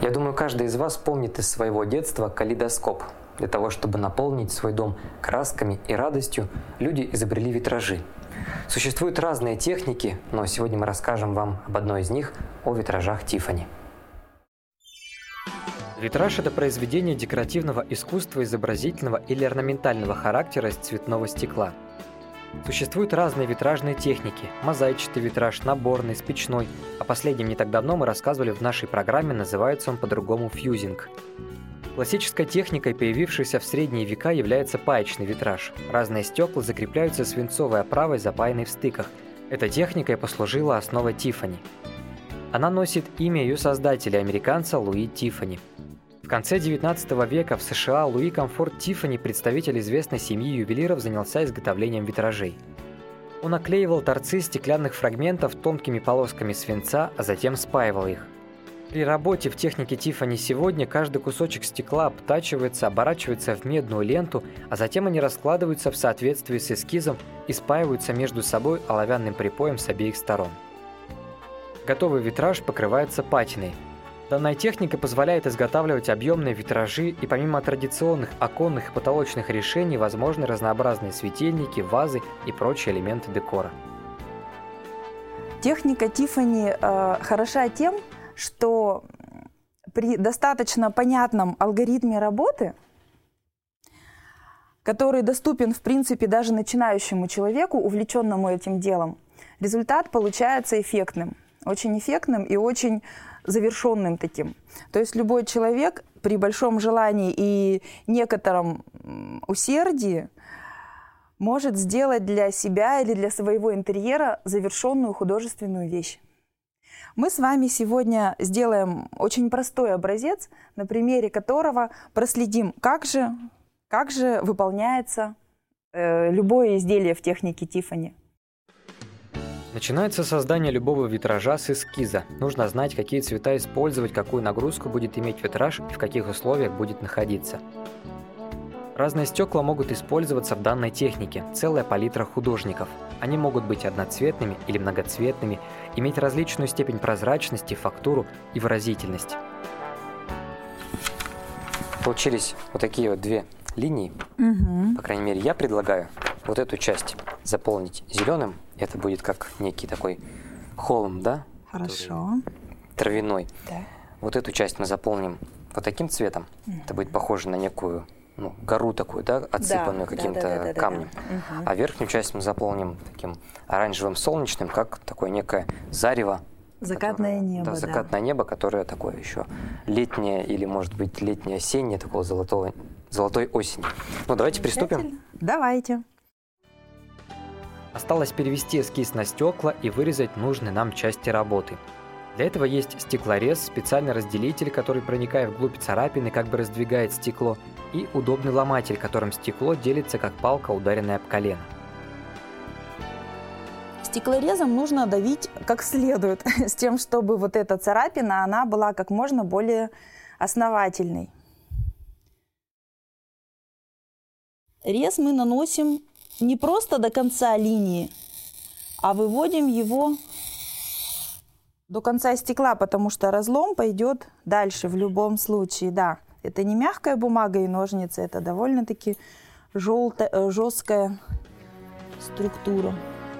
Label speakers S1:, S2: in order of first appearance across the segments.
S1: Я думаю, каждый из вас помнит из своего детства калейдоскоп. Для того, чтобы наполнить свой дом красками и радостью, люди изобрели витражи. Существуют разные техники, но сегодня мы расскажем вам об одной из них, о витражах Тиффани. Витраж – это произведение декоративного искусства изобразительного или орнаментального характера из цветного стекла. Существуют разные витражные техники – мозаичный витраж, наборный, спичной. О последнем не так давно мы рассказывали в нашей программе, называется он по-другому фьюзинг. Классической техникой, появившейся в средние века, является паечный витраж. Разные стекла закрепляются свинцовой оправой, запаянной в стыках. Эта техника и послужила основой Тиффани. Она носит имя ее создателя, американца Луи Тиффани. В конце XIX века в США Луи Комфорт Тиффани, представитель известной семьи ювелиров, занялся изготовлением витражей. Он оклеивал торцы стеклянных фрагментов тонкими полосками свинца, а затем спаивал их. При работе в технике Тиффани сегодня каждый кусочек стекла обтачивается, оборачивается в медную ленту, а затем они раскладываются в соответствии с эскизом и спаиваются между собой оловянным припоем с обеих сторон. Готовый витраж покрывается патиной. Данная техника позволяет изготавливать объемные витражи, и помимо традиционных оконных и потолочных решений возможны разнообразные светильники, вазы и прочие элементы декора.
S2: Техника Тиффани хороша тем, что при достаточно понятном алгоритме работы, который доступен, в принципе, даже начинающему человеку, увлеченному этим делом, результат получается эффектным. Очень эффектным и очень завершенным таким. То есть любой человек при большом желании и некотором усердии может сделать для себя или для своего интерьера завершенную художественную вещь. Мы с вами сегодня сделаем очень простой образец, на примере которого проследим, как же выполняется любое изделие в технике Тиффани.
S1: Начинается создание любого витража с эскиза. Нужно знать, какие цвета использовать, какую нагрузку будет иметь витраж и в каких условиях будет находиться. Разные стекла могут использоваться в данной технике, целая палитра художников. Они могут быть одноцветными или многоцветными, иметь различную степень прозрачности, фактуру и выразительность. Получились вот такие вот две линии. По крайней мере, я предлагаю вот эту часть заполнить зеленым. Это будет как некий такой холм, да?
S2: Хорошо.
S1: Травяной.
S2: Да.
S1: Вот эту часть мы заполним вот таким цветом. Это будет похоже на некую гору такую, да, отсыпанную каким-то камнем. А верхнюю часть мы заполним таким оранжевым солнечным, как такое некое зарево.
S2: Закатное небо.
S1: Да, закатное небо, которое такое еще летнее или, может быть, летнее-осеннее, такого золотой осени. Ну, давайте приступим.
S2: Давайте.
S1: Осталось перевести эскиз на стекла и вырезать нужные нам части работы. Для этого есть стеклорез, специальный разделитель, который, проникая вглубь царапины, как бы раздвигает стекло, и удобный ломатель, которым стекло делится, как палка, ударенная об колено.
S2: Стеклорезом нужно давить как следует, с тем, чтобы вот эта царапина, она была как можно более основательной. Рез мы наносим не просто до конца линии, а выводим его до конца стекла, потому что разлом пойдет дальше в любом случае. Да, это не мягкая бумага и ножницы, это довольно-таки жесткая структура.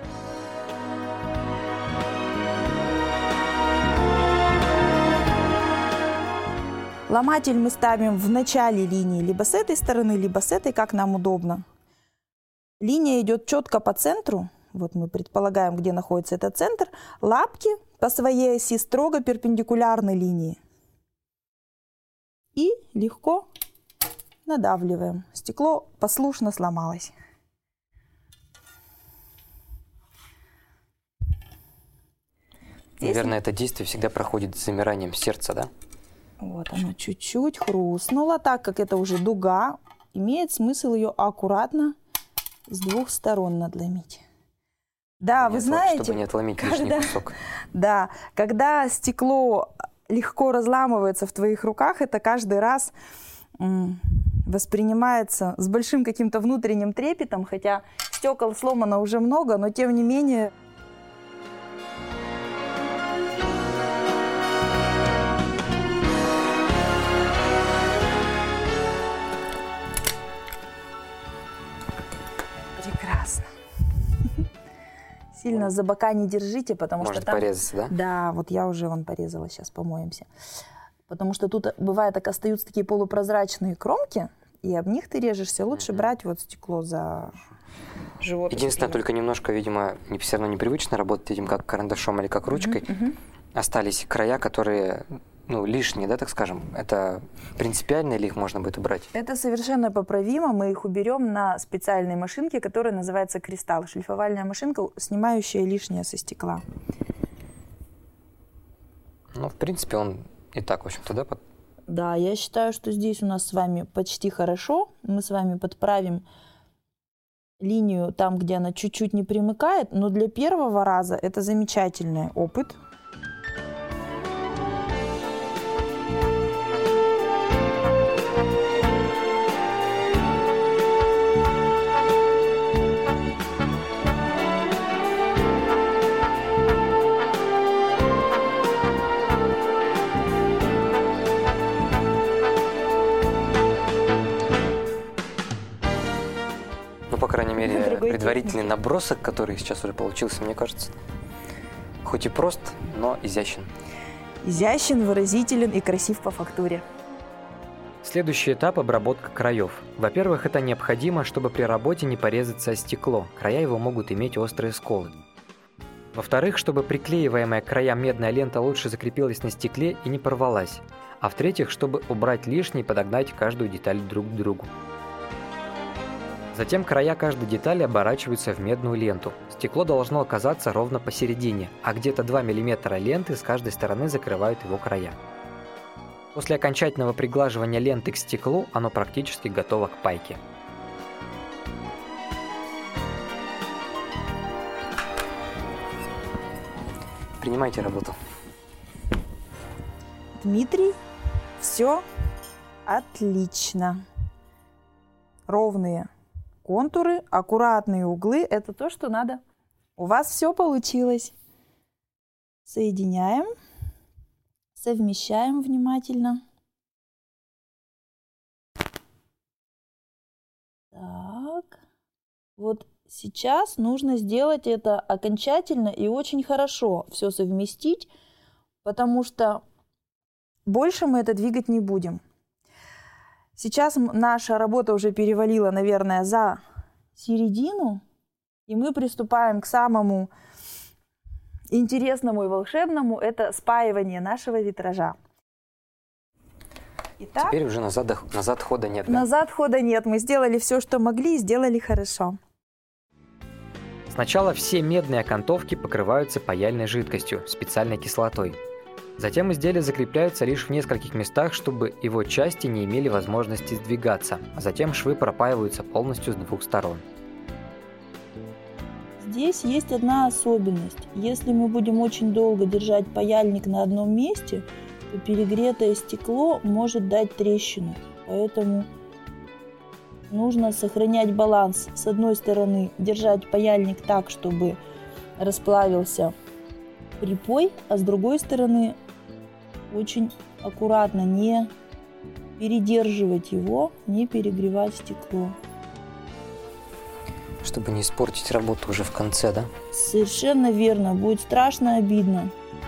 S2: Ломатель мы ставим в начале линии, либо с этой стороны, либо с этой, как нам удобно. Линия идет четко по центру. Вот мы предполагаем, где находится этот центр. Лапки по своей оси строго перпендикулярны линии. И легко надавливаем. Стекло послушно сломалось.
S1: Наверное, это действие всегда проходит с замиранием сердца, да?
S2: Вот оно чуть-чуть хрустнуло. Так как это уже дуга, имеет смысл ее аккуратно с двух сторон надломить. Да, вы знаете,
S1: чтобы не отломить лишний кусок.
S2: Да, когда стекло легко разламывается в твоих руках, это каждый раз воспринимается с большим каким-то внутренним трепетом, хотя стекол сломано уже много, но тем не менее... сильно за бока не держите, потому
S1: Может
S2: что там...
S1: порезаться, да?
S2: Да, вот я уже вон порезала, сейчас помоемся. Потому что тут бывает так остаются такие полупрозрачные кромки, и об них ты режешься. Лучше брать вот стекло за живот.
S1: Единственное, только немножко, видимо, все равно непривычно работать этим как карандашом или как ручкой. Остались края, которые, лишние, да, так скажем. Это принципиально или их можно будет убрать?
S2: Это совершенно поправимо. Мы их уберем на специальной машинке, которая называется кристалл. Шлифовальная машинка, снимающая лишнее со стекла.
S1: В принципе, он и так, в общем-то, да?
S2: Да, я считаю, что здесь у нас с вами почти хорошо. Мы с вами подправим линию там, где она чуть-чуть не примыкает, но для первого раза это замечательный опыт.
S1: По крайней мере, предварительный набросок, который сейчас уже получился, мне кажется, хоть и прост, но изящен.
S2: Изящен, выразителен и красив по фактуре.
S1: Следующий этап – обработка краев. Во-первых, это необходимо, чтобы при работе не порезаться о стекло, края его могут иметь острые сколы. Во-вторых, чтобы приклеиваемая к краям медная лента лучше закрепилась на стекле и не порвалась. А в-третьих, чтобы убрать лишнее и подогнать каждую деталь друг к другу. Затем края каждой детали оборачиваются в медную ленту. Стекло должно оказаться ровно посередине, а где-то 2 мм ленты с каждой стороны закрывают его края. После окончательного приглаживания ленты к стеклу оно практически готово к пайке. Принимайте работу.
S2: Дмитрий, все отлично. Ровные контуры, аккуратные углы – это то, что надо. У вас все получилось. Соединяем, совмещаем внимательно. Так, вот сейчас нужно сделать это окончательно и очень хорошо все совместить, потому что больше мы это двигать не будем. Сейчас наша работа уже перевалила, наверное, за середину, и мы приступаем к самому интересному и волшебному – это спаивание нашего витража. Итак,
S1: теперь уже назад хода нет. Да?
S2: Назад хода нет. Мы сделали все, что могли, и сделали хорошо.
S1: Сначала все медные окантовки покрываются паяльной жидкостью, специальной кислотой. Затем изделие закрепляется лишь в нескольких местах, чтобы его части не имели возможности сдвигаться, а затем швы пропаиваются полностью с двух сторон.
S2: Здесь есть одна особенность. Если мы будем очень долго держать паяльник на одном месте, то перегретое стекло может дать трещину. Поэтому нужно сохранять баланс. С одной стороны, держать паяльник так, чтобы расплавился припой, а с другой стороны, очень аккуратно не передерживать его, не перегревать стекло.
S1: Чтобы не испортить работу уже в конце, да?
S2: Совершенно верно. Будет страшно обидно.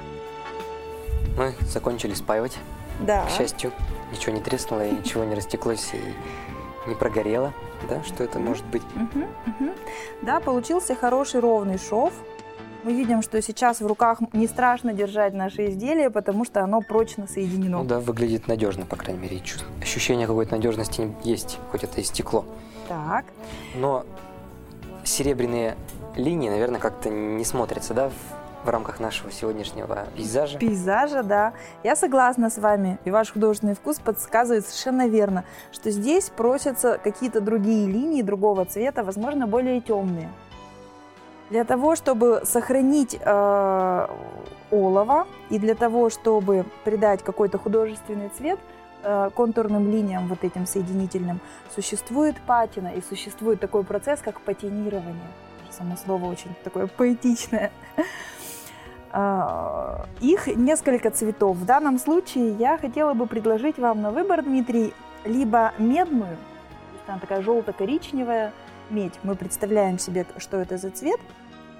S1: Мы закончили спаивать.
S2: Да.
S1: К счастью, ничего не треснуло, и ничего не растеклось, и не прогорело. Да, что это может быть?
S2: Да, получился хороший ровный шов. Мы видим, что сейчас в руках не страшно держать наше изделие, потому что оно прочно соединено.
S1: Ну да, выглядит надежно, по крайней мере. Ощущение какой-то надежности есть, хоть это и стекло.
S2: Так.
S1: Но серебряные линии, наверное, как-то не смотрятся, да, в рамках нашего сегодняшнего пейзажа.
S2: Пейзажа, да. Я согласна с вами, и ваш художественный вкус подсказывает совершенно верно, что здесь просятся какие-то другие линии другого цвета, возможно, более темные. Для того, чтобы сохранить олово и для того, чтобы придать какой-то художественный цвет контурным линиям вот этим соединительным, существует патина и существует такой процесс, как патинирование. Само слово очень такое поэтичное. Их несколько цветов. В данном случае я хотела бы предложить вам на выбор, Дмитрий, либо медную, то есть она такая желто-коричневая медь. Мы представляем себе, что это за цвет.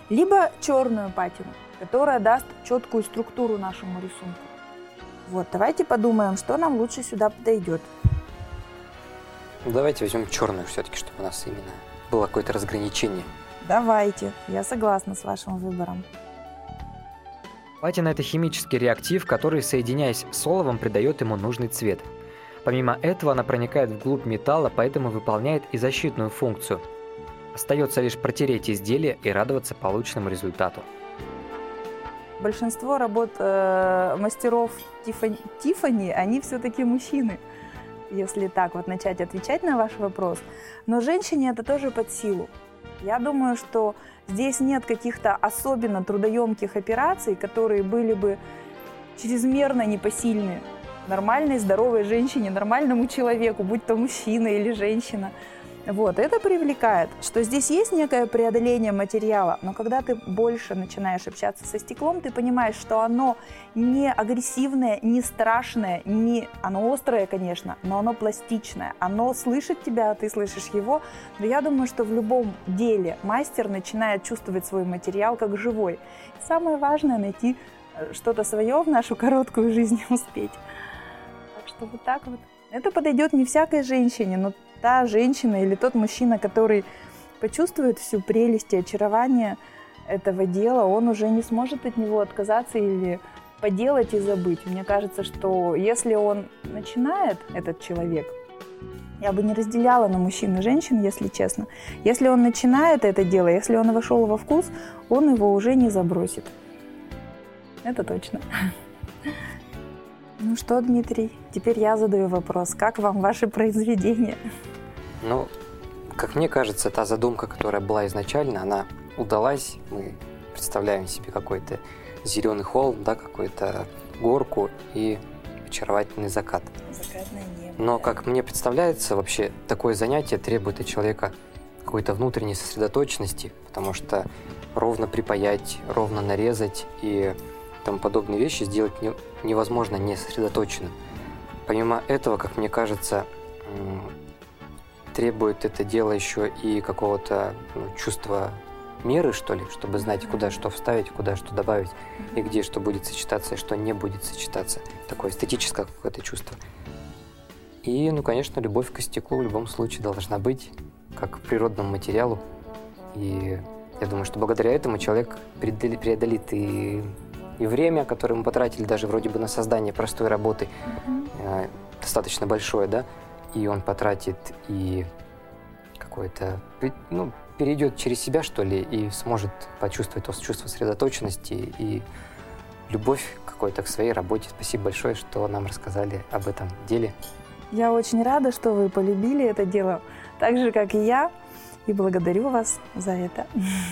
S2: либо черную патину, которая даст четкую структуру нашему рисунку. Вот, давайте подумаем, что нам лучше сюда подойдет.
S1: Давайте возьмем черную все-таки, чтобы у нас именно было какое-то разграничение.
S2: Давайте, я согласна с вашим выбором.
S1: Патина – это химический реактив, который, соединяясь с оловом, придает ему нужный цвет. Помимо этого, она проникает вглубь металла, поэтому выполняет и защитную функцию. Остается лишь протереть изделие и радоваться полученному результату.
S2: Большинство работ мастеров Тиффани, они все-таки мужчины, если так вот начать отвечать на ваш вопрос. Но женщине это тоже под силу. Я думаю, что здесь нет каких-то особенно трудоемких операций, которые были бы чрезмерно непосильны нормальной, здоровой женщине, нормальному человеку, будь то мужчина или женщина. Вот, это привлекает, что здесь есть некое преодоление материала, но когда ты больше начинаешь общаться со стеклом, ты понимаешь, что оно не агрессивное, не страшное, оно острое, конечно, но оно пластичное, оно слышит тебя, а ты слышишь его. Но я думаю, что в любом деле мастер начинает чувствовать свой материал как живой. Самое важное — найти что-то свое в нашу короткую жизнь успеть. Так что вот так вот. Это подойдет не всякой женщине, но та женщина или тот мужчина, который почувствует всю прелесть и очарование этого дела, он уже не сможет от него отказаться или поделать и забыть. Мне кажется, что если он начинает, этот человек, я бы не разделяла на мужчин и женщин, если честно, если он начинает это дело, если он вошел во вкус, он его уже не забросит. Это точно. Ну что, Дмитрий, теперь я задаю вопрос. Как вам ваши произведения?
S1: Ну, как мне кажется, та задумка, которая была изначально, она удалась. Мы представляем себе какой-то зеленый холм, да, какую-то горку и очаровательный закат.
S2: Закатное небо.
S1: Но, как мне представляется, вообще такое занятие требует от человека какой-то внутренней сосредоточенности, потому что ровно припаять, ровно нарезать и тому подобные вещи сделать невозможно не сосредоточенным. Помимо этого, как мне кажется, требует это дело еще и какого-то чувства меры, что ли, чтобы знать, куда что вставить, куда что добавить, и где что будет сочетаться, и что не будет сочетаться. Такое эстетическое какое-то чувство. И, конечно, любовь к стеклу в любом случае должна быть, как к природному материалу. И я думаю, что благодаря этому человек преодолит и время, которое мы потратили даже вроде бы на создание простой работы, достаточно большое, да, и он потратит и какое-то, перейдет через себя, что ли, и сможет почувствовать то чувство сосредоточенности и любовь какой-то к своей работе. Спасибо большое, что нам рассказали об этом деле.
S2: Я очень рада, что вы полюбили это дело, так же, как и я, и благодарю вас за это.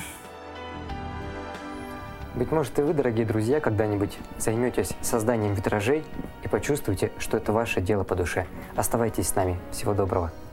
S1: Быть может, и вы, дорогие друзья, когда-нибудь займетесь созданием витражей и почувствуете, что это ваше дело по душе. Оставайтесь с нами. Всего доброго.